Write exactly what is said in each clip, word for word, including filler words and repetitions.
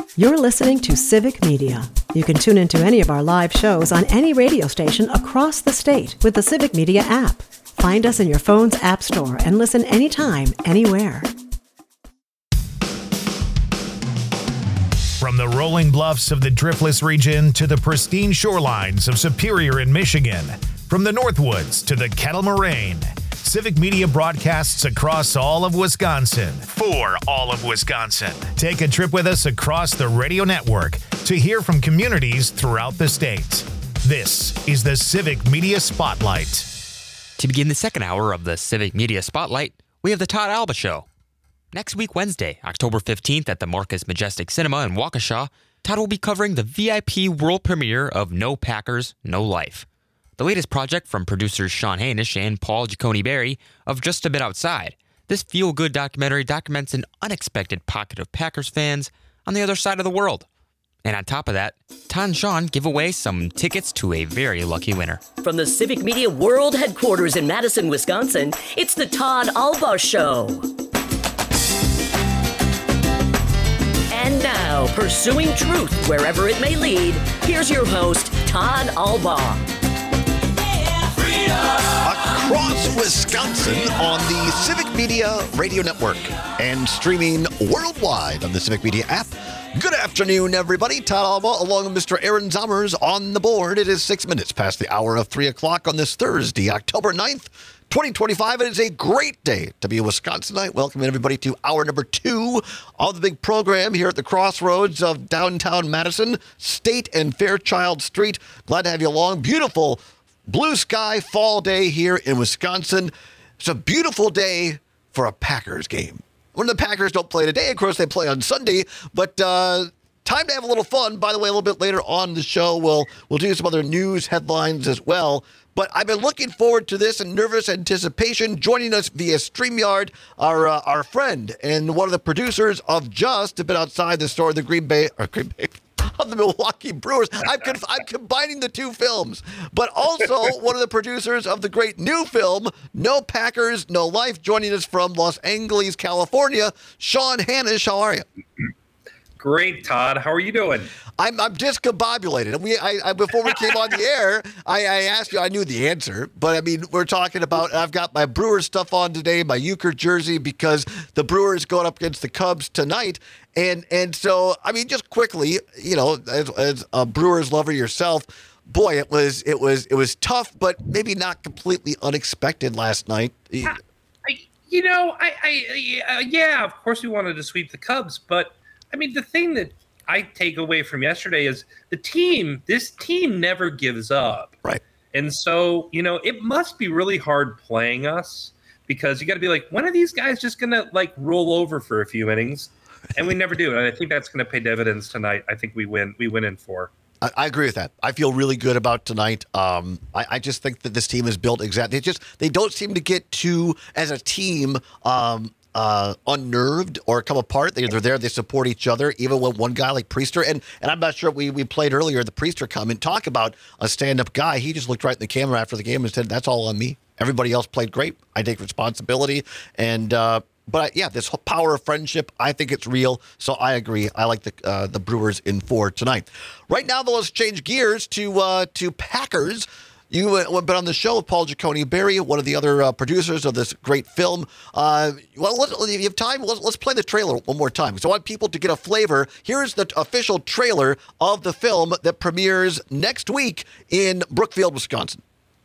You're listening to Civic Media. You can tune into any of our live shows on any radio station across the state with the Civic Media app. Find us in your phone's app store and listen anytime, anywhere. From the rolling bluffs of the Driftless region to the pristine shorelines of Superior in Michigan, from the Northwoods to the Kettle Moraine, Civic Media broadcasts across all of Wisconsin for all of Wisconsin. Take a trip with us across the radio network to hear from communities throughout the state. This is the Civic Media Spotlight. To begin the second hour of the Civic Media Spotlight, we have the Todd Alba Show. Next week, Wednesday, October fifteenth at the Marcus Majestic Cinema in Waukesha, Todd will be covering the V I P world premiere of No Packers, No Life, the latest project from producers Sean Hanisch and Paul Giacone Berry of Just a Bit Outside. This feel-good documentary documents an unexpected pocket of Packers fans on the other side of the world. And on top of that, Todd and Sean give away some tickets to a very lucky winner. From the Civic Media World Headquarters in Madison, Wisconsin, it's the Todd Alba Show. And now, pursuing truth wherever it may lead, here's your host, Todd Alba. Across Wisconsin on the Civic Media Radio Network and streaming worldwide on the Civic Media app. Good afternoon, everybody. Todd Alba along with Mister Aaron Zommers on the board. It is six minutes past the hour of three o'clock on this Thursday, October ninth, twenty twenty-five. It is a great day to be a Wisconsinite. Welcoming everybody to hour number two of the big program here at the crossroads of downtown Madison, State and Fairchild Street. Glad to have you along. Beautiful blue sky fall day here in Wisconsin. It's a beautiful day for a Packers game. When the Packers don't play today, of course, they play on Sunday, but uh, time to have a little fun. By the way, a little bit later on the show, we'll, we'll do some other news headlines as well. But I've been looking forward to this in nervous anticipation. Joining us via StreamYard, our uh, our friend and one of the producers of Just a Bit Outside the Store, the Green Bay, or Green Bay, of the Milwaukee Brewers. I'm, conf- I'm combining the two films, but also one of the producers of the great new film, No Packers, No Life, joining us from Los Angeles, California, Sean Hanisch. How are you? Great, Todd. How are you doing? I'm I'm discombobulated. We I, I before we came on the air, I, I asked you. I knew the answer, but I mean, we're talking about. I've got my Brewers stuff on today, my Euchre jersey, because the Brewers going up against the Cubs tonight, and and so I mean, just quickly, you know, as, as a Brewers lover yourself, boy, it was it was it was tough, but maybe not completely unexpected last night. I, I, you know, I, I uh, yeah, of course we wanted to sweep the Cubs, but. I mean, the thing that I take away from yesterday is the team, this team never gives up. Right. And so, you know, it must be really hard playing us because you got to be like, when are these guys just going to like roll over for a few innings? And we never do. And I think that's going to pay dividends tonight. I think we win. We win in four. I, I agree with that. I feel really good about tonight. Um, I, I just think that this team is built exactly. They just, they don't seem to get too, as a team, um, Uh, unnerved or come apart. They're, they're there. They support each other, even when one guy like Priester, and and I'm not sure, we we played earlier, the Priester comment, talk about a stand-up guy. He just looked right in the camera after the game and said, that's all on me. Everybody else played great. I take responsibility. And, uh, but yeah, this whole power of friendship, I think it's real. So I agree. I like the uh, the Brewers in four tonight. Right now, though, let's change gears to uh, to Packers. You have been on the show with Paul Giacone Berry, one of the other uh, producers of this great film. Uh, well, let's, if you have time, let's, let's play the trailer one more time. So I want people to get a flavor. Here's the official trailer of the film that premieres next week in Brookfield, Wisconsin.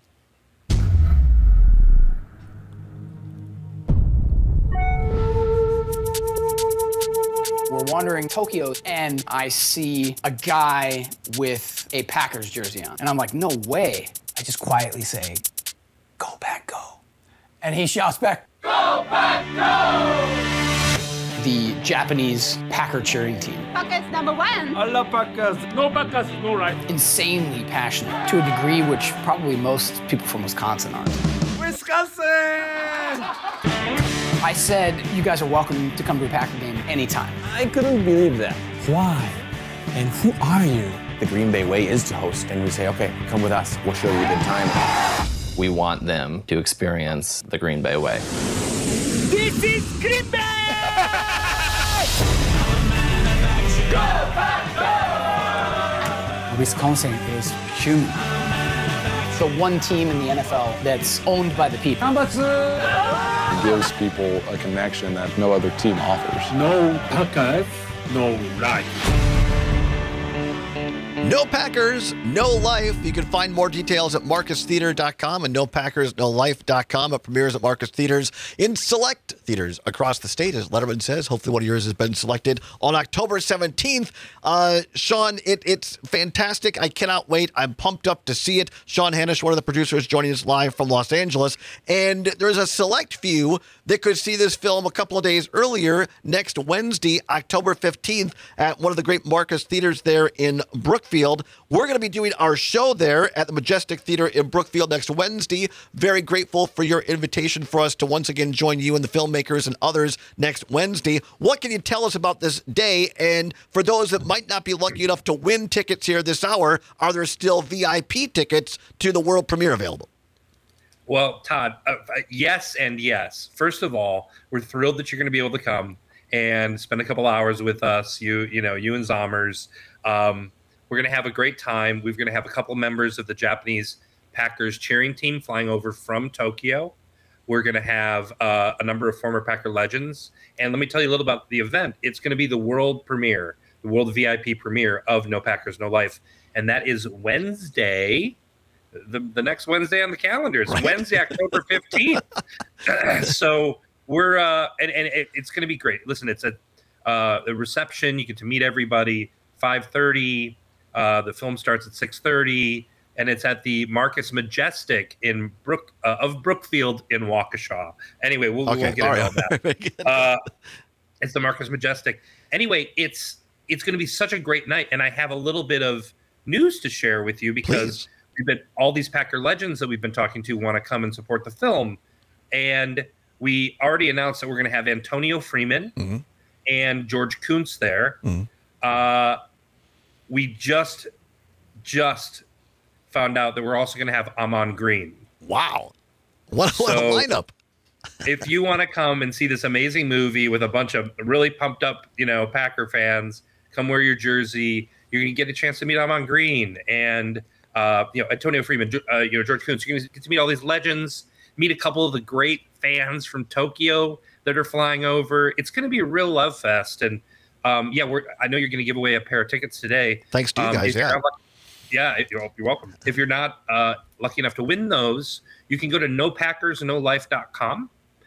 We're wandering Tokyo, and I see a guy with a Packers jersey on. And I'm like, no way. I just quietly say, go Pack, go. And he shouts back, go Pack, go! The Japanese Packer cheering team. Packers number one. I love Packers. No Packers, no right. Insanely passionate, to a degree which probably most people from Wisconsin aren't. Wisconsin! I said, you guys are welcome to come to a Packer game anytime. I couldn't believe that. Why? And who are you? The Green Bay way is to host, and we say, okay, come with us. We'll show you a good time. We want them to experience the Green Bay way. This is Green Bay! Go! Wisconsin is human. The one team in the N F L that's owned by the people. It gives people a connection that no other team offers. No Packers, no life. No Packers, No Life. You can find more details at marcus theater dot com and no packers no life dot com. It premieres at Marcus Theaters in select theaters across the state, as Letterman says. Hopefully one of yours has been selected on October seventeenth. Uh, Sean, it, it's fantastic. I cannot wait. I'm pumped up to see it. Sean Hanish, one of the producers, joining us live from Los Angeles. And there's a select few that could see this film a couple of days earlier, next Wednesday, October fifteenth, at one of the great Marcus Theaters there in Brookfield. We're going to be doing our show there at the Majestic Theater in Brookfield next Wednesday. Very grateful for your invitation for us to once again join you and the filmmakers and others next Wednesday. What can you tell us about this day? And for those that might not be lucky enough to win tickets here this hour, are there still V I P tickets to the world premiere available? Well, Todd, uh, yes and yes. First of all, we're thrilled that you're going to be able to come and spend a couple hours with us, you you know, you and Zommers. Um, we're going to have a great time. We're going to have a couple members of the Japanese Packers cheering team flying over from Tokyo. We're going to have uh, a number of former Packer legends. And let me tell you a little about the event. It's going to be the world premiere, the world V I P premiere of No Packers, No Life. And that is Wednesday, the, the next Wednesday on the calendar. It's right. Wednesday, October fifteenth. So we're, uh, and, and it, it's going to be great. Listen, it's a, uh, a reception. You get to meet everybody. five thirty. Uh, the film starts at six thirty. And it's at the Marcus Majestic in Brook uh, of Brookfield in Waukesha. Anyway, we'll, okay, we'll get into all that. Uh, it's the Marcus Majestic. Anyway, it's it's going to be such a great night, and I have a little bit of news to share with you because Please. we've been all these Packer legends that we've been talking to want to come and support the film, and we already announced that we're going to have Antonio Freeman mm-hmm. and George Kuntz there. Mm-hmm. Uh, we just just. found out that we're also going to have Amon Green. Wow. What, so, what a lineup. If you want to come and see this amazing movie with a bunch of really pumped up, you know, Packer fans, come wear your jersey. You're going to get a chance to meet Amon Green and, uh, you know, Antonio Freeman, uh, you know, George Kuntz. You're going to get to meet all these legends, meet a couple of the great fans from Tokyo that are flying over. It's going to be a real love fest. And, um, yeah, we're, I know you're going to give away a pair of tickets today. Thanks to you um, guys, yeah. Yeah, if you're, you're welcome. If you're not uh, lucky enough to win those, you can go to no packers no life dot com,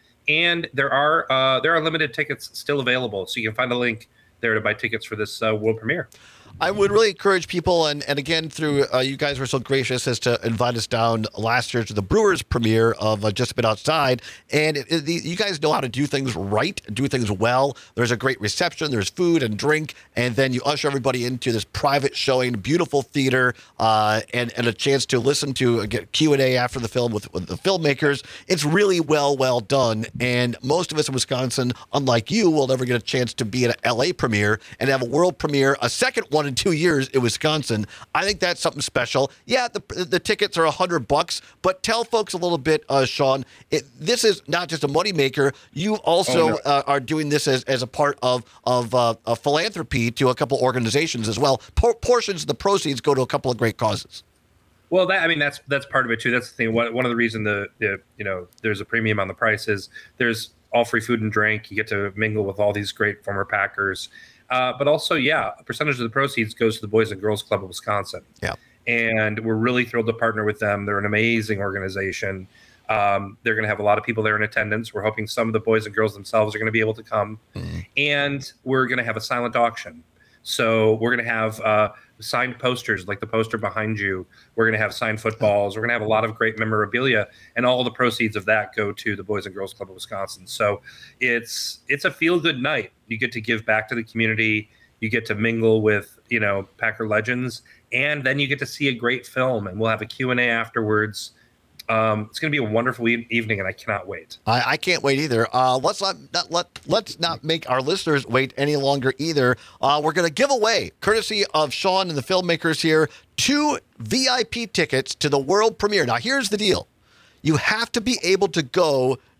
and there are uh, there are limited tickets still available. So you can find a link there to buy tickets for this uh, world premiere. I would really encourage people, and, and again, through uh, you guys were so gracious as to invite us down last year to the Brewers premiere of uh, Just a Bit Outside. And it, it, you guys know how to do things right, do things well. There's a great reception, there's food and drink, and then you usher everybody into this private showing, beautiful theater, uh, and, and a chance to listen to uh, get Q and A after the film with, with the filmmakers. It's really well, well done. And most of us in Wisconsin, unlike you, will never get a chance to be at an L A premiere and have a world premiere, a second one in two years in Wisconsin. I think that's something special. Yeah, the the tickets are a hundred bucks, but tell folks a little bit, uh, Sean. It, this is not just a moneymaker. You also oh, no. uh, are doing this as, as a part of of uh, a philanthropy to a couple organizations as well. Por- portions of the proceeds go to a couple of great causes. Well, that I mean that's that's part of it too. That's the thing. One, one of the reasons the, the you know there's a premium on the price is there's all free food and drink. You get to mingle with all these great former Packers. Uh, but also, yeah, a percentage of the proceeds goes to the Boys and Girls Club of Wisconsin. Yeah. And we're really thrilled to partner with them. They're an amazing organization. Um, they're going to have a lot of people there in attendance. We're hoping some of the boys and girls themselves are going to be able to come. Mm-hmm. And we're going to have a silent auction. So we're going to have uh, signed posters like the poster behind you. We're going to have signed footballs. We're going to have a lot of great memorabilia, and all the proceeds of that go to the Boys and Girls Club of Wisconsin. So it's it's a feel-good night. You get to give back to the community. You get to mingle with, you know, Packer legends, and then you get to see a great film, and we'll have a Q and A afterwards. Um, it's going to be a wonderful e- evening, and I cannot wait. I, I can't wait either. Uh, let's not, not let let's not make our listeners wait any longer either. Uh, we're going to give away, courtesy of Sean and the filmmakers here, two V I P tickets to the world premiere. Now, here's the deal: you have to be able to go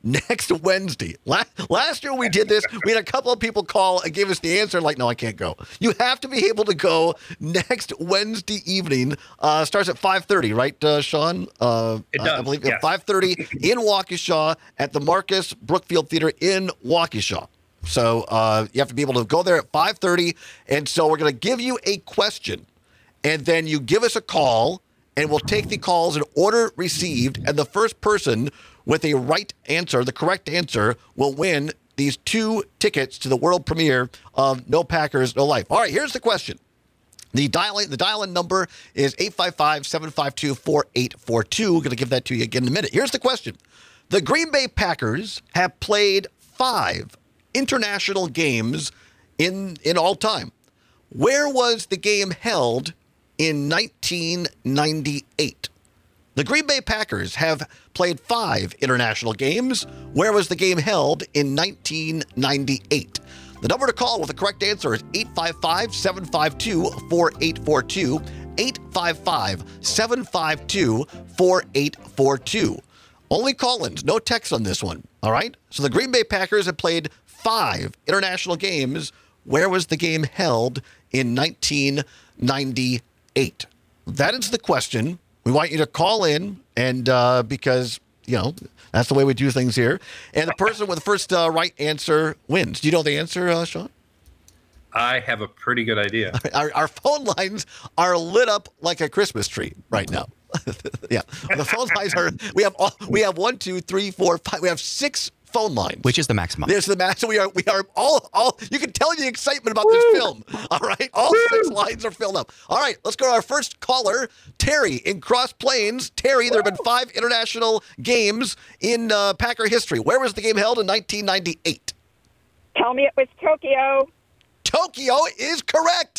next Wednesday. Last, last year we did this. We had a couple of people call and give us the answer like, no, I can't go. You have to be able to go next Wednesday evening. Uh, starts at five thirty, right, uh, Sean? Uh, it does, I believe yes. at five thirty in Waukesha at the Marcus Brookfield Theater in Waukesha. So uh, you have to be able to go there at five thirty. And so we're going to give you a question, and then you give us a call, and we'll take the calls in order received. And the first person with a right answer, the correct answer, will win these two tickets to the world premiere of No Packers, No Life. All right, here's the question. The dial-in, the dial-in number is eight five five, seven five two, four eight four two. We're going to give that to you again in a minute. Here's the question. The Green Bay Packers have played five international games in, in all time. Where was the game held in nineteen ninety-eight? The Green Bay Packers have played five international games. Where was the game held in nineteen ninety-eight? The number to call with the correct answer is eight five five, seven five two, four eight four two, eight five five, seven five two, four eight four two. Only call-ins, no text on this one, all right? So the Green Bay Packers have played five international games. Where was the game held in nineteen ninety-eight? That is the question. We want you to call in, and uh, because, you know, that's the way we do things here. And the person with the first uh, right answer wins. Do you know the answer, uh, Sean? I have a pretty good idea. Our, our phone lines are lit up like a Christmas tree right now. Yeah, the phone lines are. We have all, we have one, two, three, four, five. We have six phone lines, which is the maximum. There's the max. We are we are all all. You can tell the excitement about this film. All right, all six lines are filled up. All right, let's go to our first caller, Terry in Cross Plains. Terry, there have been five international games in uh, Packer history. Where was the game held in nineteen ninety-eight? Tell me it was Tokyo. Tokyo is correct.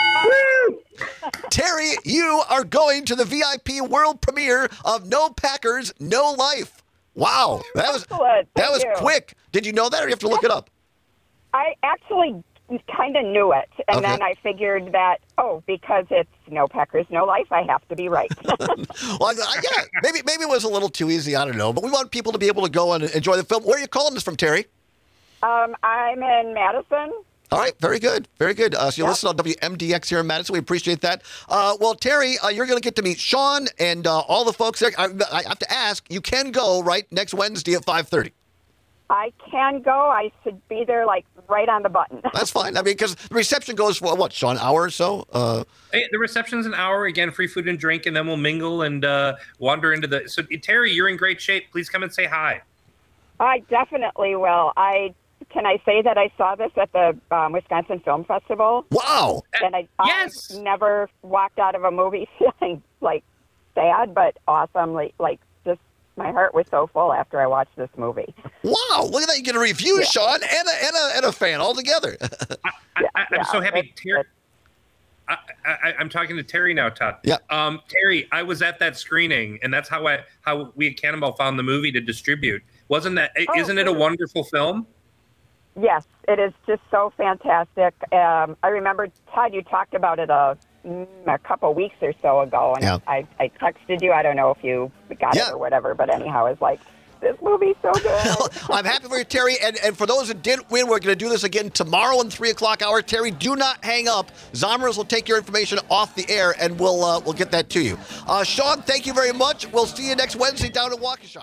Terry, you are going to the V I P world premiere of No Packers, No Life. Wow, that was Excellent. that was Thank you. quick. Did you know that, or you have to look it up? I actually kind of knew it, and Okay. then I figured that, oh, because it's No Packers, No Life, I have to be right. Well, I, I, yeah, maybe maybe it was a little too easy. I don't know, but we want people to be able to go and enjoy the film. Where are you calling us from, Terry? um, I'm in Madison. All right, very good, very good. Uh, so you Yep. listen on W M D X here in Madison. We appreciate that. Uh, well, Terry, uh, you're going to get to meet Sean and uh, all the folks there. I, I have to ask, you can go right next Wednesday at five thirty. I can go. I should be there, like, right on the button. That's fine. I mean, because the reception goes for, what, Sean, an hour or so? Uh, Hey, the reception's an hour. Again, free food and drink, and then we'll mingle and uh, wander into the. So, Terry, you're in great shape. Please come and say hi. I definitely will. I Can I say that I saw this at the um, Wisconsin Film Festival? Wow. And I, yes. I never walked out of a movie feeling, like, sad, but awesome. Like, like, just my heart was so full after I watched this movie. Wow, look at that. You get a review, Yeah. Sean, and a, and, a, and a fan all together. I, I, I'm yeah, so happy. it's- Terry, I, I, I'm talking to Terry now, Todd. Yeah. Um, Terry, I was at that screening, and that's how I how we at Cannonball found the movie to distribute. Wasn't that? Oh, Isn't it a cool. wonderful film? Yes, it is just so fantastic. Um, I remember, Todd, you talked about it a, mm, a couple weeks or so ago, and Yeah. I, I texted you. I don't know if you got Yeah. it or whatever, but anyhow, I was like, this movie's so good. I'm happy for you, Terry. And, and for those that didn't win, we're going to do this again tomorrow in three o'clock hour. Terry, do not hang up. Zomers will take your information off the air, and we'll uh, we'll get that to you. Uh, Sean, thank you very much. We'll see you next Wednesday down at Waukesha.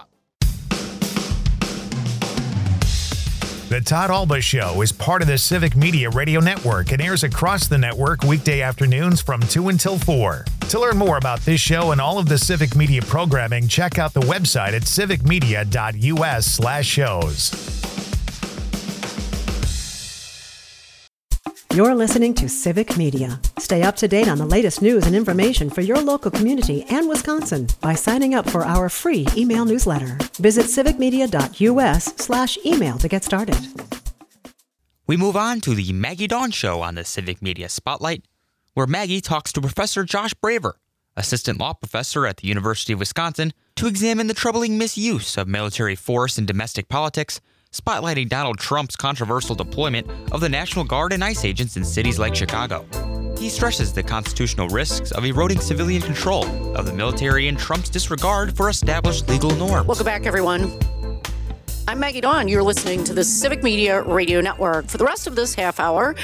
The Todd Alba Show is part of the Civic Media Radio Network and airs across the network weekday afternoons from two until four. To learn more about this show and all of the Civic Media programming, check out the website at civicmedia.us slash shows. You're listening to Civic Media. Stay up to date on the latest news and information for your local community and Wisconsin by signing up for our free email newsletter. Visit civicmedia.us slash email to get started. We move on to the Maggie Dawn Show on the Civic Media Spotlight, where Maggie talks to Professor Josh Braver, assistant law professor at the University of Wisconsin, to examine the troubling misuse of military force in domestic politics, spotlighting Donald Trump's controversial deployment of the National Guard and ICE agents in cities like Chicago. He stresses the constitutional risks of eroding civilian control of the military and Trump's disregard for established legal norms. Welcome back, everyone. I'm Maggie Dawn. You're listening to the Civic Media Radio Network. For the rest of this half hour,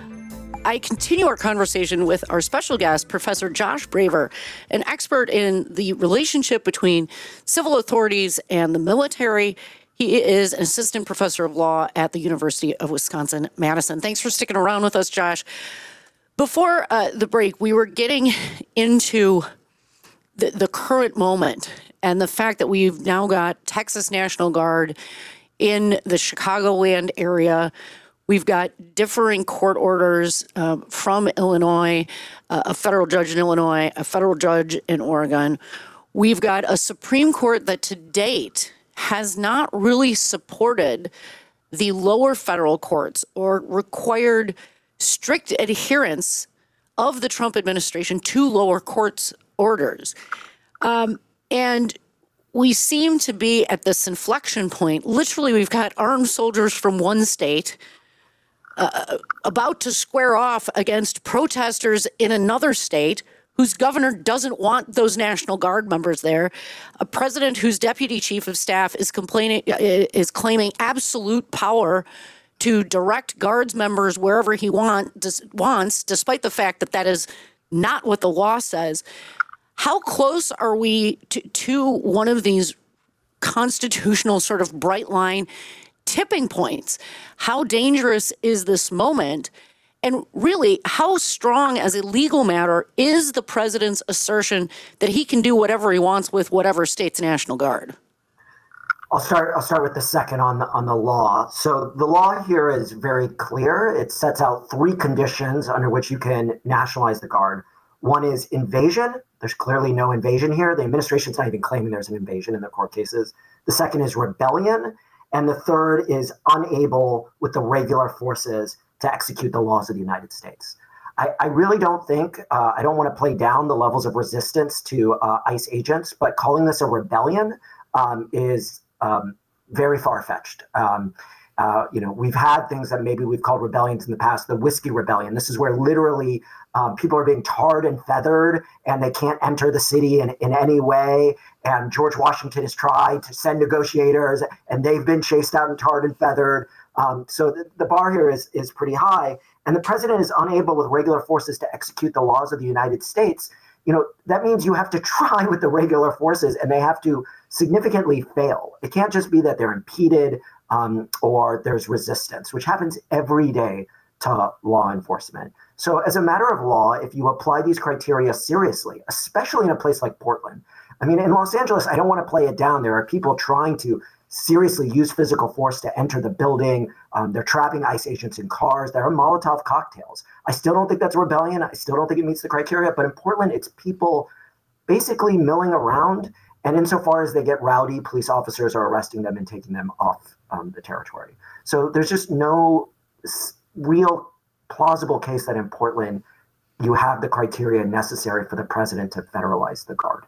I continue our conversation with our special guest, Professor Josh Braver, an expert in the relationship between civil authorities and the military. He is an assistant professor of law at the University of Wisconsin-Madison. Thanks for sticking around with us, Josh. Before uh, the break, we were getting into the, the current moment and the fact that we've now got Texas National Guard in the Chicagoland area. We've got differing court orders uh, from Illinois, uh, a federal judge in Illinois, a federal judge in Oregon. We've got a Supreme Court that to date has not really supported the lower federal courts or required strict adherence of the Trump administration to lower courts orders. Um, and we seem to be at this inflection point. Literally, we've got armed soldiers from one state uh, about to square off against protesters in another state whose governor doesn't want those National Guard members there. A president whose deputy chief of staff is complaining, is claiming absolute power to direct Guards members wherever he want, dis, wants, despite the fact that that is not what the law says. How close are we to, to one of these constitutional sort of bright line tipping points? How dangerous is this moment? And really, how strong as a legal matter is the president's assertion that he can do whatever he wants with whatever state's National Guard? I'll start. I'll start with the second on the on the law. So the law here is very clear. It sets out three conditions under which you can nationalize the Guard. One is invasion. There's clearly no invasion here. The administration's not even claiming there's an invasion in their court cases. The second is rebellion. And the third is unable with the regular forces to execute the laws of the United States. I, I really don't think, uh, I don't want to play down the levels of resistance to uh, ICE agents, but calling this a rebellion um, is um, very far-fetched. Um, uh, you know, we've had things that maybe we've called rebellions in the past, the Whiskey Rebellion. This is where literally um, people are being tarred and feathered and they can't enter the city in, in any way. And George Washington has tried to send negotiators and they've been chased out and tarred and feathered. Um, so the, the bar here is is pretty high, and the president is unable with regular forces to execute the laws of the United States. You know, that means you have to try with the regular forces and they have to significantly fail. It can't just be that they're impeded um, or there's resistance, which happens every day to law enforcement. So as a matter of law, if you apply these criteria seriously, especially in a place like Portland, I mean, in Los Angeles, I don't want to play it down. There are people trying to seriously use physical force to enter the building. Um, they're trapping ICE agents in cars. There are Molotov cocktails. I still don't think that's a rebellion. I still don't think it meets the criteria. But in Portland, it's people basically milling around. And insofar as they get rowdy, police officers are arresting them and taking them off um, the territory. So there's just no s- real plausible case that in Portland you have the criteria necessary for the president to federalize the Guard.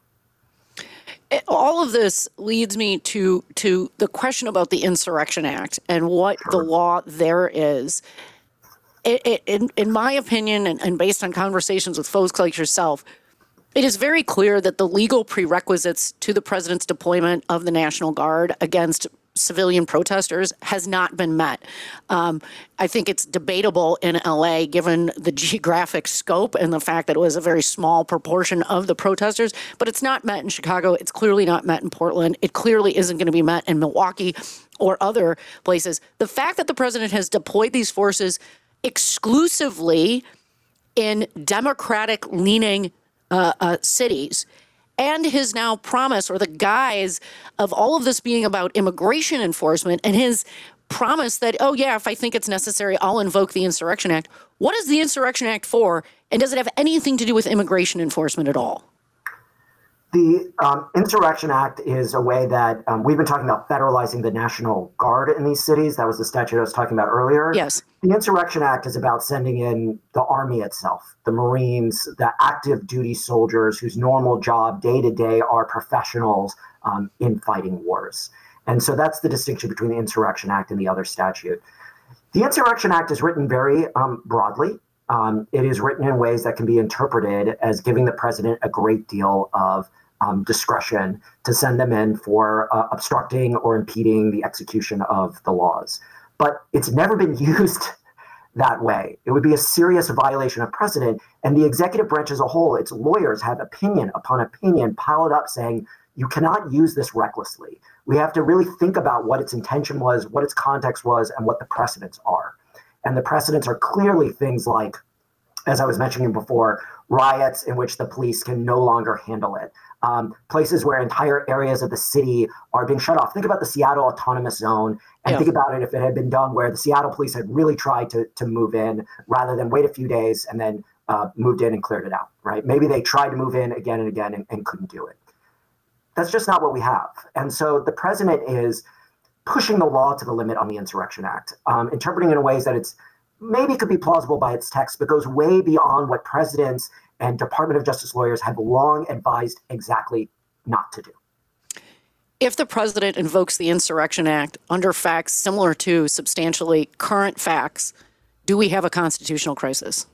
All of this leads me to to the question about the Insurrection Act and what sure. the law there is. It, it, in, in my opinion, and, and based on conversations with folks like yourself, it is very clear that the legal prerequisites to the president's deployment of the National Guard against civilian protesters has not been met. Um, I think it's debatable in L A, given the geographic scope and the fact that it was a very small proportion of the protesters, but it's not met in Chicago. It's clearly not met in Portland. It clearly isn't going to be met in Milwaukee or other places. The fact that the president has deployed these forces exclusively in Democratic-leaning uh, uh, cities, and his now promise, or the guise of all of this being about immigration enforcement, and his promise that, oh yeah, if I think it's necessary, I'll invoke the Insurrection Act. What is the Insurrection Act for, and does it have anything to do with immigration enforcement at all? The um, Insurrection Act is a way that um, we've been talking about federalizing the National Guard in these cities. That was the statute I was talking about earlier. Yes. The Insurrection Act is about sending in the Army itself, the Marines, the active duty soldiers whose normal job day to day are professionals um, in fighting wars. And so that's the distinction between the Insurrection Act and the other statute. The Insurrection Act is written very um, broadly. Um, it is written in ways that can be interpreted as giving the president a great deal of um, discretion to send them in for uh, obstructing or impeding the execution of the laws. But it's never been used that way. It would be a serious violation of precedent. And the executive branch as a whole, its lawyers have opinion upon opinion piled up saying, you cannot use this recklessly. We have to really think about what its intention was, what its context was, and what the precedents are. And the precedents are clearly things like, as I was mentioning before, riots in which the police can no longer handle it. Um, places where entire areas of the city are being shut off. Think about the Seattle Autonomous Zone, and yeah. think about it if it had been done where the Seattle police had really tried to, to move in rather than wait a few days and then uh, moved in and cleared it out, right? Maybe they tried to move in again and again and, and couldn't do it. That's just not what we have. And so the president is pushing the law to the limit on the Insurrection Act, um, interpreting it in ways that it's maybe could be plausible by its text, but goes way beyond what presidents and Department of Justice lawyers have long advised exactly not to do. If the president invokes the Insurrection Act under facts similar to substantially current facts, do we have a constitutional crisis?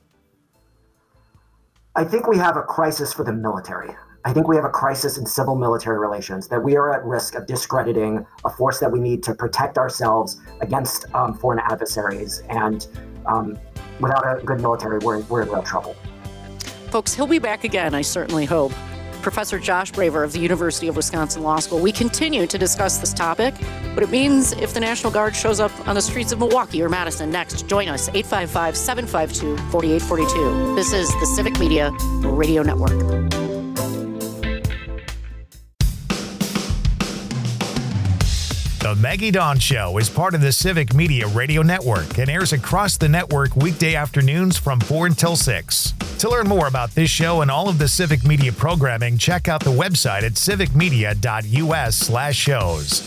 I think we have a crisis for the military. I think we have a crisis in civil military relations, that we are at risk of discrediting a force that we need to protect ourselves against um, foreign adversaries. And um, without a good military, we're, we're in real trouble. Folks, he'll be back again, I certainly hope. Professor Josh Braver of the University of Wisconsin Law School. We continue to discuss this topic, but it means if the National Guard shows up on the streets of Milwaukee or Madison next, join us, eight five five, seven five two, four eight four two. This is the Civic Media Radio Network. The Maggie Dawn Show is part of the Civic Media Radio Network and airs across the network weekday afternoons from four until six. To learn more about this show and all of the Civic Media programming, check out the website at civicmedia.us slash shows.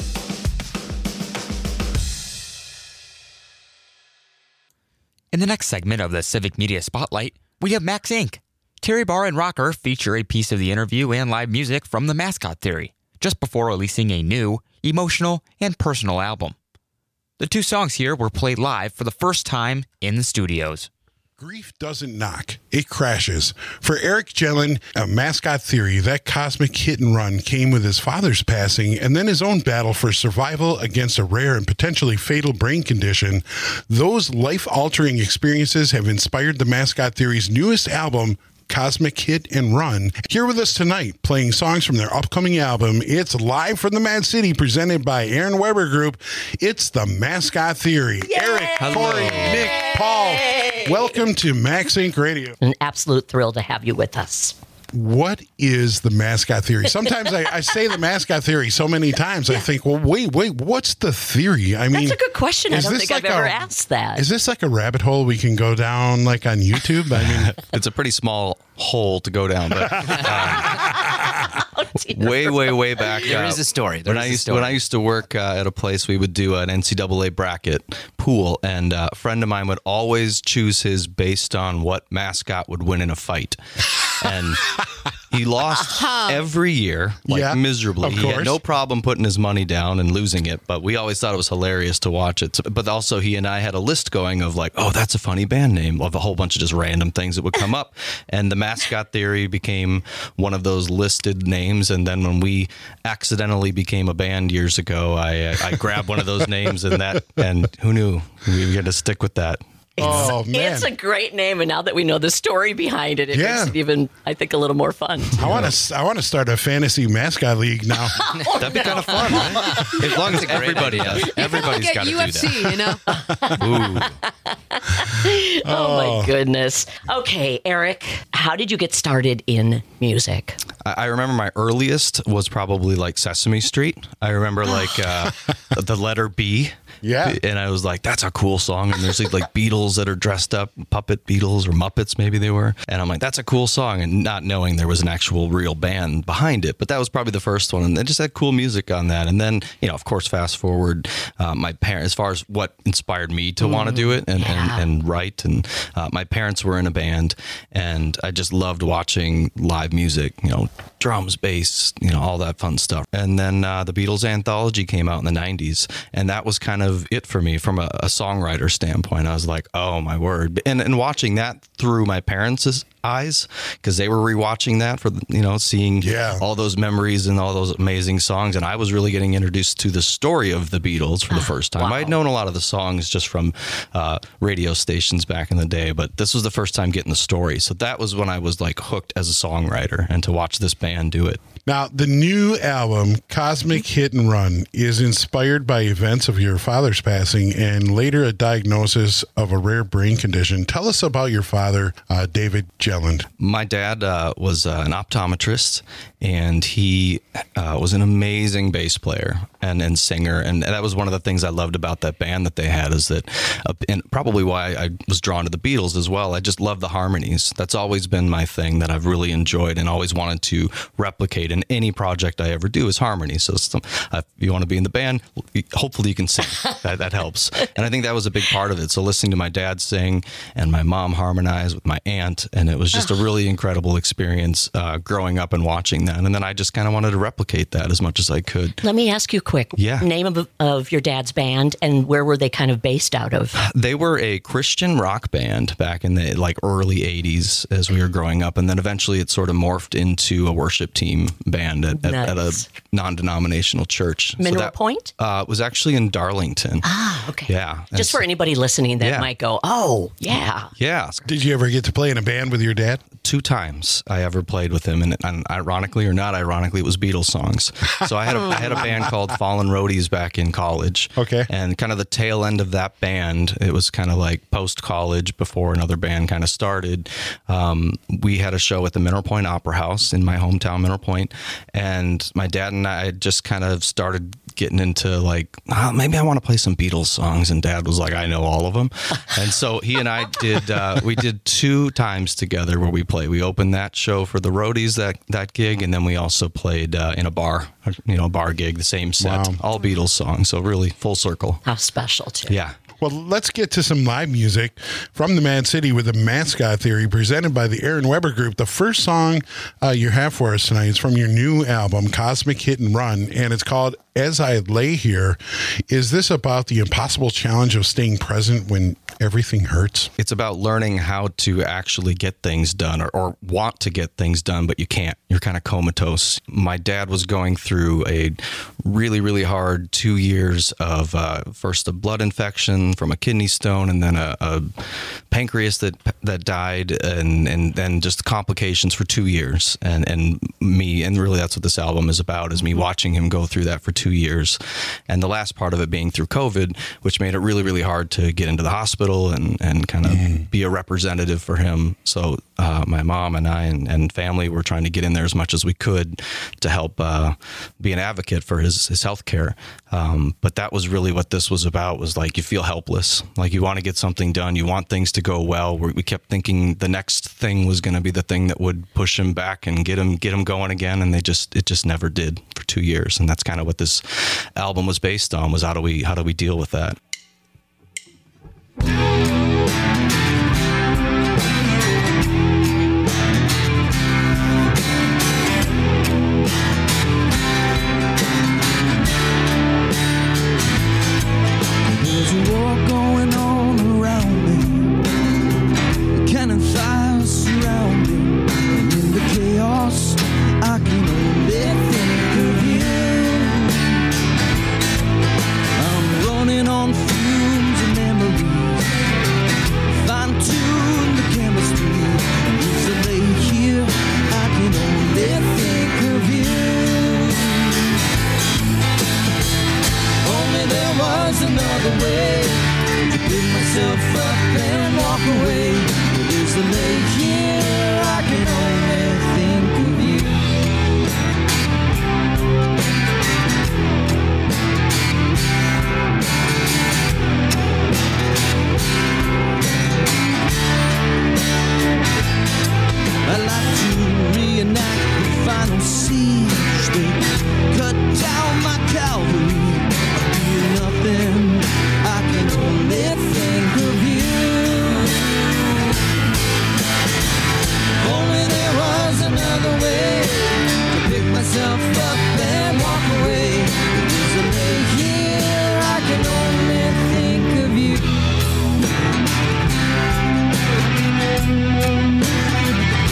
In the next segment of the Civic Media Spotlight, we have Max Incorporated. Terry Barr and Rocker feature a piece of the interview and live music from the Mascot Theory, just before releasing a new, emotional, and personal album. The two songs here were played live for the first time in the studios. Grief doesn't knock, it crashes. For Eric Jelen, a Mascot Theory, that cosmic hit and run came with his father's passing and then his own battle for survival against a rare and potentially fatal brain condition. Those life-altering experiences have inspired the Mascot Theory's newest album, Cosmic Hit and Run. Here with us tonight, playing songs from their upcoming album. It's live from the Mad City, presented by Aaron Weber Group. It's the Mascot Theory. Yay! Eric, Hello. Corey, Nick, Paul, welcome to Max Incorporated. Radio. An absolute thrill to have you with us. What is the Mascot Theory? Sometimes I, I say the Mascot Theory so many times, I think, well, wait, wait, what's the theory? I mean, that's a good question. I don't think like I've ever a, asked that. Is this like a rabbit hole we can go down, like on YouTube? I mean, it's a pretty small hole to go down, but uh, oh, way, way, way back. There uh, is a story. There when is I a used story. when I used to work uh, at a place, we would do an N C double A bracket pool, and uh, a friend of mine would always choose his based on what mascot would win in a fight, and he lost uh-huh. every year, like yeah, miserably. He course. had no problem putting his money down and losing it, but we always thought it was hilarious to watch it. So, but also, he and I had a list going of like, oh, that's a funny band name, of a whole bunch of just random things that would come up, and the Mascot Theory became one of those listed names. And then when we accidentally became a band years ago, I I grabbed one of those names, and that, and who knew we were going to stick with that. It's, oh, man. It's a great name, and now that we know the story behind it, it yeah. makes it even, I think, a little more fun. I want to I want to start a fantasy mascot league now. oh, That'd be no. kind of fun, right? As long as everybody has. Everybody's got to do U F C, that. you know? oh, oh, my goodness. Okay, Eric, how did you get started in music? I, I remember my earliest was probably like Sesame Street. I remember like uh, the letter B. Yeah. And I was like, that's a cool song. And there's like Beatles that are dressed up, puppet Beatles or Muppets maybe they were. And I'm like, that's a cool song. And not knowing there was an actual real band behind it. But that was probably the first one. And it just had cool music on that. And then, you know, of course, fast forward, uh, my parents, as far as what inspired me to mm, want to do it and, yeah. and, and write. And uh, my parents were in a band. And I just loved watching live music, you know, drums, bass, you know, all that fun stuff. And then uh, the Beatles anthology came out in the nineties. And that was kind of it for me from a, a songwriter standpoint. I was like, oh my word. And and watching that through my parents' eyes because they were rewatching that for, you know, seeing yeah. all those memories and all those amazing songs. And I was really getting introduced to the story of the Beatles for the first time. Wow. I had known a lot of the songs just from uh, radio stations back in the day, but this was the first time getting the story. So that was when I was like hooked as a songwriter, and to watch this band do it. Now, the new album, Cosmic Hit and Run, is inspired by events of your father's passing and later a diagnosis of a rare brain condition. Tell us about your father, uh, David Jelland. My dad uh, was uh, an optometrist, and he uh, was an amazing bass player and, and singer. And that was one of the things I loved about that band that they had, is that, uh, and probably why I was drawn to the Beatles as well. I just love the harmonies. That's always been my thing that I've really enjoyed and always wanted to replicate in any project I ever do, is harmony. So some, uh, if you want to be in the band, hopefully you can sing. that, that helps. And I think that was a big part of it. So listening to my dad sing and my mom harmonize with my aunt, and it was just a really incredible experience uh, growing up and watching that. And then I just kind of wanted to replicate that as much as I could. Let me ask you quick. Yeah. Name of, of your dad's band, and where were they kind of based out of? They were a Christian rock band back in the like early eighties as we were growing up. And then eventually it sort of morphed into a worship team band at, nice. at, at a non-denominational church. Mineral so that, Point? Uh, was actually in Darlington. Ah, okay. Yeah. Just for anybody listening that yeah. might go, oh, yeah. Yeah. Did you ever get to play in a band with your dad? Two times I ever played with him, and, and ironically or not ironically, it was Beatles songs. So I had a, I had a band called Fallen Roadies back in college. Okay. And kind of the tail end of that band, it was kind of like post-college before another band kind of started. Um, we had a show at the Mineral Point Opera House in my hometown, Mineral Point, and my dad and I just kind of started getting into like, oh, maybe I want to play some Beatles songs, and Dad was like, I know all of them. And so he and I did, uh, we did two times together where we played. We opened that show for the Roadies, that, that gig, and then we also played uh, in a bar, you know, bar gig, the same set, wow. all Beatles songs. So really full circle. How special too. Yeah. Well, let's get to some live music from the Mad City with the Mascot Theory, presented by the Aaron Weber Group. The first song uh, you have for us tonight is from your new album, Cosmic Hit and Run, and it's called As I Lay Here. Is this about the impossible challenge of staying present when everything hurts? It's about learning how to actually get things done, or, or want to get things done, but you can't. You're kind of comatose. My dad was going through a really, really hard two years of uh, first a blood infection from a kidney stone, and then a, a pancreas that that died, and and then just complications for two years. And and me, and really that's what this album is about, is me watching him go through that for two years. And the last part of it being through COVID, which made it really, really hard to get into the hospital and, and kind of mm. be a representative for him. So uh, my mom and I and, and family were trying to get in there as much as we could to help uh, be an advocate for his, his health care. Um, but that was really what this was about, was like you feel helpless. Like you want to get something done. You want things to go well. We kept thinking the next thing was going to be the thing that would push him back and get him get him going again. And they just it just never did for two years. And that's kind of what this album was based on, was how do we how do we deal with that? There's a war going on around me, cannon fire surrounding, and in the chaos I can only think of you. I'm running on fumes and memories, fine-tune the chemistry, and as I lay here I can only think of you. Only there was another way to pick myself up and walk away. But as I lay here I can only think of you. I like to reenact the final siege. They cut down my cavalry. I feel nothing. I can only think of you. Only there was another way to pick myself up and walk away. As I lay here, I can only think of you.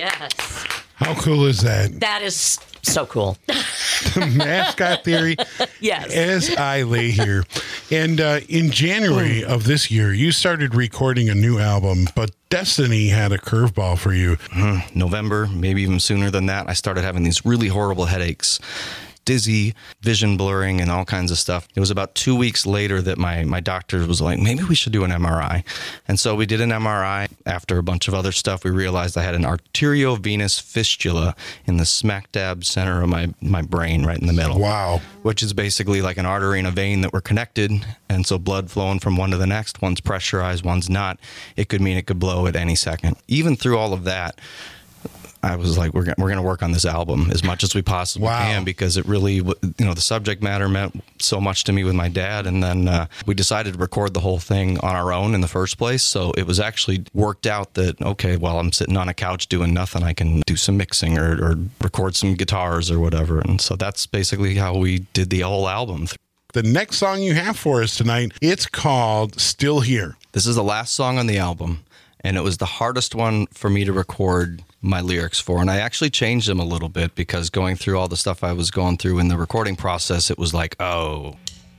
Yes. How cool is that? That is so cool. The mascot theory. Yes. As I lay here. And uh, in January of this year, you started recording a new album, but Destiny had a curveball for you. Mm, November, maybe even sooner than that, I started having these really horrible headaches. Dizzy, vision blurring, and all kinds of stuff. It was about two weeks later that my, my doctor was like, maybe we should do an M R I. And so we did an M R I. After a bunch of other stuff, we realized I had an arteriovenous fistula in the smack dab center of my, my brain, right in the middle. Wow. Which is basically like an artery and a vein that were connected. And so blood flowing from one to the next, one's pressurized, one's not. It could mean it could blow at any second. Even through all of that, I was like, we're, we're going to work on this album as much as we possibly wow. can, because it really, you know, the subject matter meant so much to me with my dad. And then uh, we decided to record the whole thing on our own in the first place. So it was actually worked out that, okay, while I'm sitting on a couch doing nothing, I can do some mixing or, or record some guitars or whatever. And so that's basically how we did the whole album. The next song you have for us tonight, it's called Still Here. This is the last song on the album, and it was the hardest one for me to record my lyrics for. And I actually changed them a little bit, because going through all the stuff I was going through in the recording process, it was like, oh.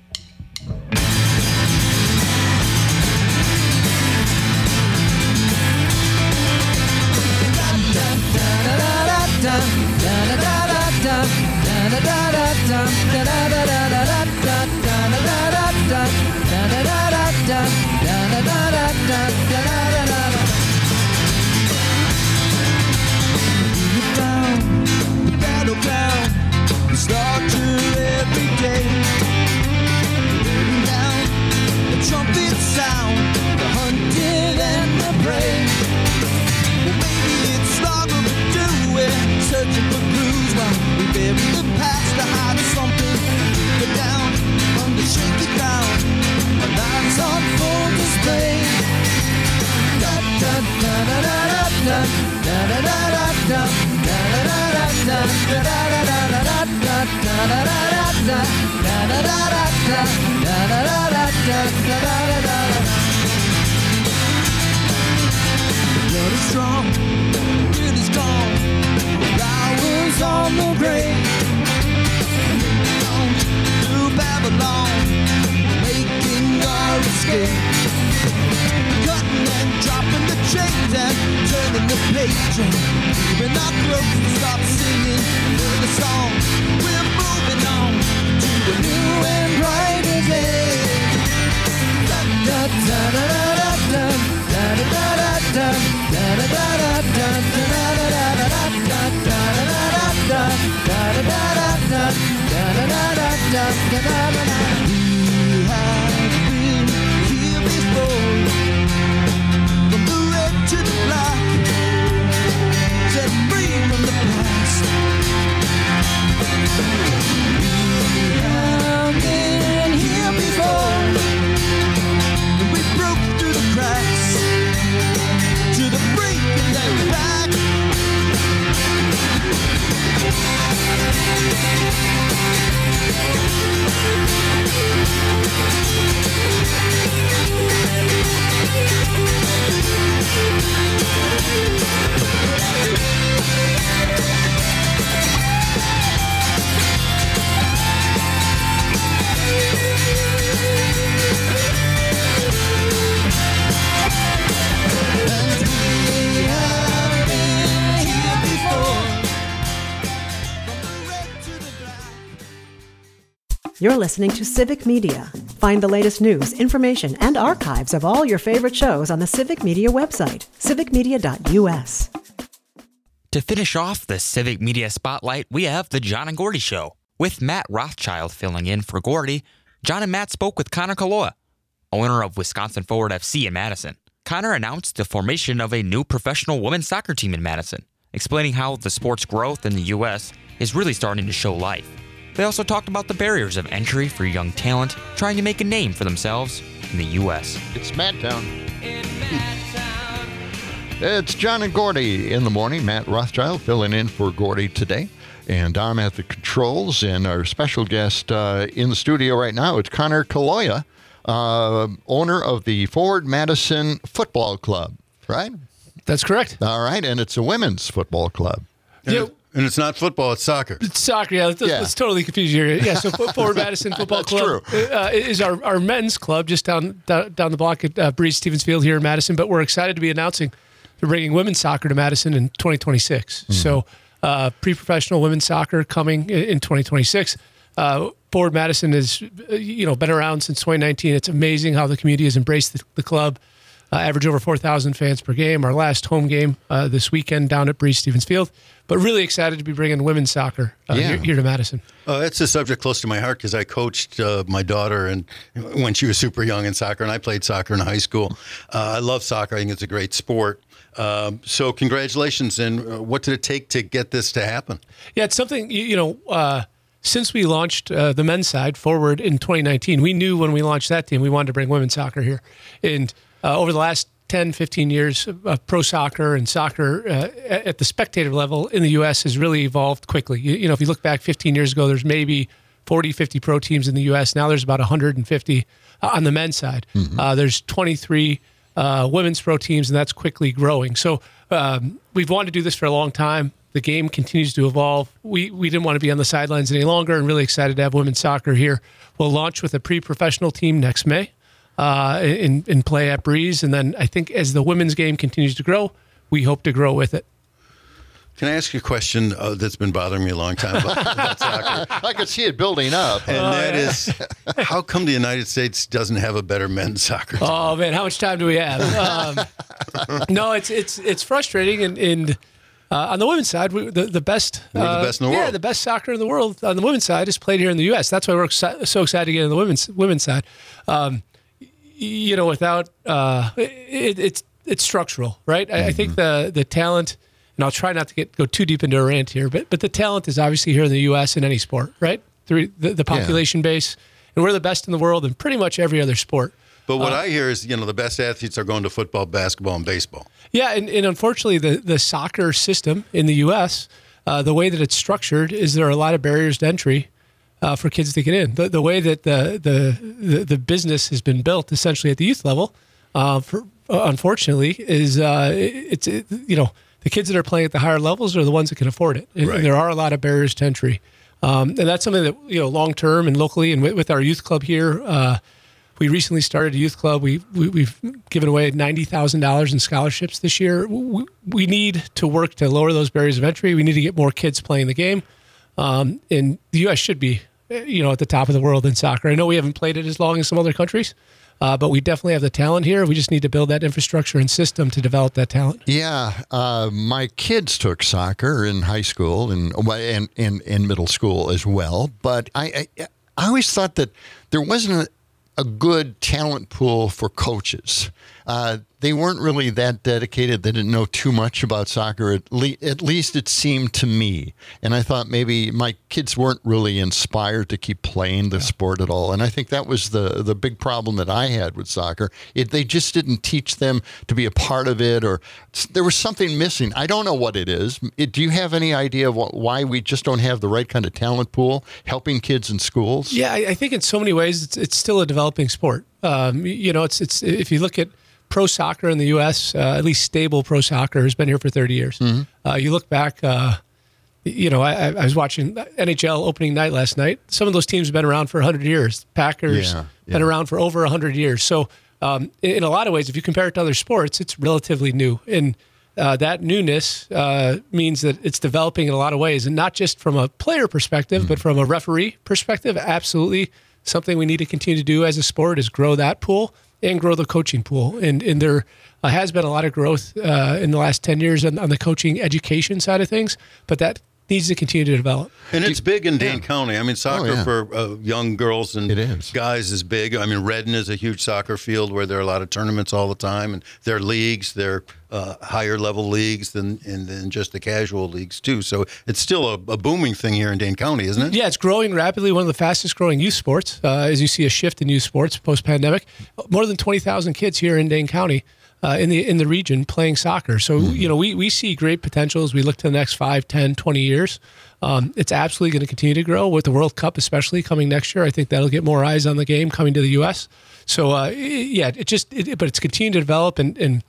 The slaughter every day, burning down the trumpet sound, the hunted and the prey. Well, maybe it's longer to do it, searching for clues while we bury the past to hide something deeper down on the shaky ground. Our lives on full display. Da da da da da da da da da da da da da da blood is strong, the wind is gone, the flowers on the grave. Down through Babylon, making our escape. Cutting and dropping the chains and turning the page, and even our throats to stop singing the song. We're moving on to a new and brighter day. Da da da da da da da da da da da da da da. We have been here before. To the black, set free from the past. We have been here before, and we broke through the cracks to the brink and then back. You're listening to Civic Media. Find the latest news, information, and archives of all your favorite shows on the Civic Media website, civic media dot u s. To finish off the Civic Media Spotlight, we have The John and Gordy Show. With Matt Rothschild filling in for Gordy, John and Matt spoke with Connor Kaloa, owner of Wisconsin Forward F C in Madison. Connor announced the formation of a new professional women's soccer team in Madison, explaining how the sport's growth in the U S is really starting to show life. They also talked about the barriers of entry for young talent trying to make a name for themselves in the U S. It's Madtown. It's John and Gordy in the morning. Matt Rothschild filling in for Gordy today. And I'm at the controls, and our special guest uh, in the studio right now, it's Connor Kaloa, uh, owner of the Forward Madison Football Club, right? That's correct. All right, and it's a women's football club. And, Yeah. it- and it's not football; it's soccer. It's soccer, yeah. Let's, Yeah. let's totally confuse you here. Yeah, so Forward Madison Football That's Club Uh, is our, our men's club just down down, down the block at uh, Breeze Stevens Field here in Madison. But we're excited to be announcing we're bringing women's soccer to Madison in twenty twenty-six. Mm-hmm. So uh, pre-professional women's soccer coming in, in twenty twenty-six. Uh, Forward Madison has uh, you know been around since twenty nineteen. It's amazing how the community has embraced the, the club. Uh, average over four thousand fans per game. Our last home game uh, this weekend down at Breeze Stevens Field. But really excited to be bringing women's soccer uh, Yeah. here, here to Madison. Uh, it's a subject close to my heart because I coached uh, my daughter and when she was super young in soccer, and I played soccer in high school. Uh, I love soccer. I think it's a great sport. Um, so congratulations. And uh, what did it take to get this to happen? Yeah, it's something, you, you know, uh, since we launched uh, the men's side Forward in twenty nineteen, we knew when we launched that team, we wanted to bring women's soccer here. And uh, over the last ten, fifteen years of pro soccer and soccer uh, at the spectator level in the U S has really evolved quickly. You, you know, if you look back fifteen years ago, there's maybe forty, fifty pro teams in the U S. Now there's about one hundred fifty uh, on the men's side. Mm-hmm. Uh, there's twenty-three uh, women's pro teams, and that's quickly growing. So um, we've wanted to do this for a long time. The game continues to evolve. We we didn't want to be on the sidelines any longer, and really excited to have women's soccer here. We'll launch with a pre-professional team next May. Uh, in, in play at Breeze. And then I think as the women's game continues to grow, we hope to grow with it. Can I ask you a question uh, that's been bothering me a long time about, about soccer? I could see it building up. And Oh, that yeah. is, how come the United States doesn't have a better men's soccer team? Oh man, how much time do we have? Um, no, it's it's it's frustrating. And, and uh, on the women's side, we, the the best, We're the uh, best in the yeah, world. the best soccer in the world on the women's side is played here in the U S. That's why we're exci- so excited to get in the women's women's side. Um, you know, without uh, it, it's it's structural, right? I, I think the the talent, and I'll try not to get go too deep into a rant here, but but the talent is obviously here in the U S in any sport, right? Through the, the population base, and we're the best in the world in pretty much every other sport. But what Uh, I hear is, you know, the best athletes are going to football, basketball, and baseball. Yeah, and, and unfortunately, the, the soccer system in the U S, uh, the way that it's structured is there are a lot of barriers to entry uh, for kids to get in. The, the way that the, the the the business has been built, essentially at the youth level, uh, for uh, unfortunately, is uh, it, it's it, you know the kids that are playing at the higher levels are the ones that can afford it. And Right. there are a lot of barriers to entry, um, and that's something that you know long term and locally, and with, with our youth club here. Uh, We recently started a youth club. We, we, we've given away ninety thousand dollars in scholarships this year. We, we need to work to lower those barriers of entry. We need to get more kids playing the game. Um, and the U S should be, you know, at the top of the world in soccer. I know we haven't played it as long as some other countries, uh, but we definitely have the talent here. We just need to build that infrastructure and system to develop that talent. Yeah, uh, my kids took soccer in high school and and in, in middle school as well. But I, I I always thought that there wasn't a, a good talent pool for coaches. Uh, they weren't really that dedicated. They didn't know too much about soccer. At, le- at least it seemed to me. And I thought maybe my kids weren't really inspired to keep playing the sport at all. And I think that was the the big problem that I had with soccer. It, they just didn't teach them to be a part of it, or there was something missing. I don't know what it is. It, do you have any idea of what, why we just don't have the right kind of talent pool helping kids in schools? Yeah, I, I think in so many ways it's, it's still a developing sport. Um, you know, it's it's if you look at pro soccer in the U S, uh, at least stable pro soccer has been here for thirty years. Mm-hmm. Uh, you look back, uh, you know, I, I was watching N H L opening night last night. Some of those teams have been around for one hundred years. Packers Yeah, been around for over one hundred years. So um, in, in a lot of ways, if you compare it to other sports, it's relatively new. And uh, that newness uh, means that it's developing in a lot of ways, and not just from a player perspective, Mm-hmm. but from a referee perspective. Absolutely, something we need to continue to do as a sport is grow that pool and grow the coaching pool. And and there uh, has been a lot of growth uh, in the last ten years on, on the coaching education side of things, but that needs to continue to develop. And it's big in Dane County. I mean, soccer Oh, yeah. for uh, young girls and It is. guys is big. I mean, Redden is a huge soccer field where there are a lot of tournaments all the time, and there are leagues, there are uh, higher level leagues than, and than just the casual leagues too. So it's still a, a booming thing here in Dane County, isn't it? Yeah, it's growing rapidly. One of the fastest growing youth sports, uh, as you see a shift in youth sports post-pandemic. More than twenty thousand kids here in Dane County uh, in the in the region playing soccer. So, Mm-hmm. you know, we, we see great potential as we look to the next five, ten, twenty years. Um, it's absolutely going to continue to grow with the World Cup, especially coming next year. I think that'll get more eyes on the game coming to the U S. So, uh, yeah, it just, it, but it's continuing to develop. And, and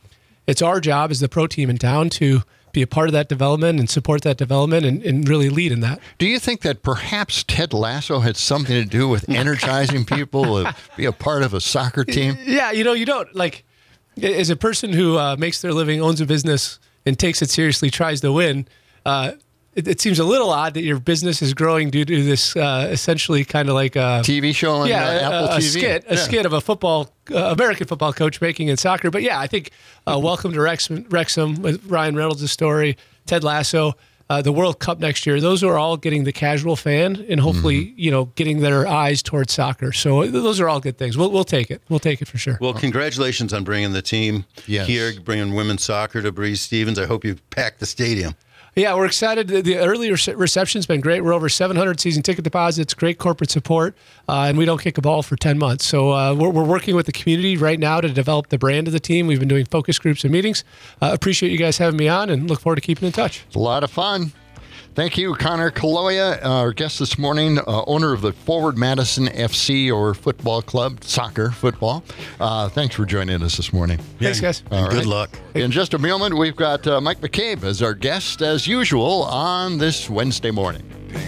it's our job as the pro team in town to be a part of that development and support that development and, and really lead in that. Do you think that perhaps Ted Lasso had something to do with energizing people to be a part of a soccer team? Yeah, you know, you don't, like, as a person who uh, makes their living, owns a business, and takes it seriously, tries to win, uh, it, it seems a little odd that your business is growing due to this uh, essentially kind of like a T V show on yeah, uh, Apple a, a T V. skit, a Yeah. skit of a football, uh, American football coach making in soccer. But yeah, I think uh, Welcome to Rex, Wrexham with Ryan Reynolds' story, Ted Lasso, uh, the World Cup next year. Those are all getting the casual fan and hopefully, mm-hmm. you know, getting their eyes towards soccer. So those are all good things. We'll we'll take it. We'll take it for sure. Well, congratulations on bringing the team Yes. here, bringing women's soccer to Breeze Stevens. I hope you packed the stadium. Yeah, we're excited. The, the early rece- reception's been great. We're over seven hundred season ticket deposits, great corporate support, uh, and we don't kick a ball for ten months. So uh, we're, we're working with the community right now to develop the brand of the team. We've been doing focus groups and meetings. Uh, appreciate you guys having me on and look forward to keeping in touch. It's a lot of fun. Thank you, Connor Kaloya, our guest this morning, uh, owner of the Forward Madison F C or football club, soccer, football. Uh, thanks for joining us this morning. Thanks, guys. All Good right. luck. In just a moment, we've got uh, Mike McCabe as our guest, as usual, on this Wednesday morning.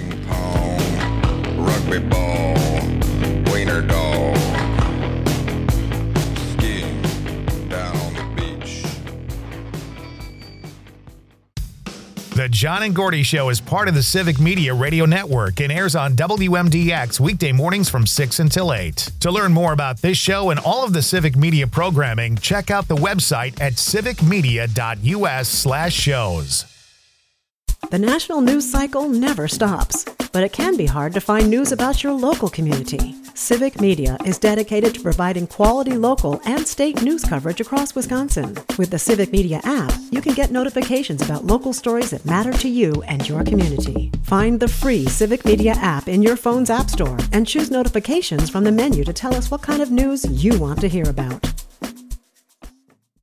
Rugby ball, wiener dog, skiing down on the beach. The John and Gordy Show is part of the Civic Media Radio Network and airs on W M D X weekday mornings from six until eight. To learn more about this show and all of the Civic Media programming, check out the website at civicmedia.us slash shows. The national news cycle never stops, but it can be hard to find news about your local community. Civic Media is dedicated to providing quality local and state news coverage across Wisconsin. With the Civic Media app, you can get notifications about local stories that matter to you and your community. Find the free Civic Media app in your phone's app store and choose notifications from the menu to tell us what kind of news you want to hear about.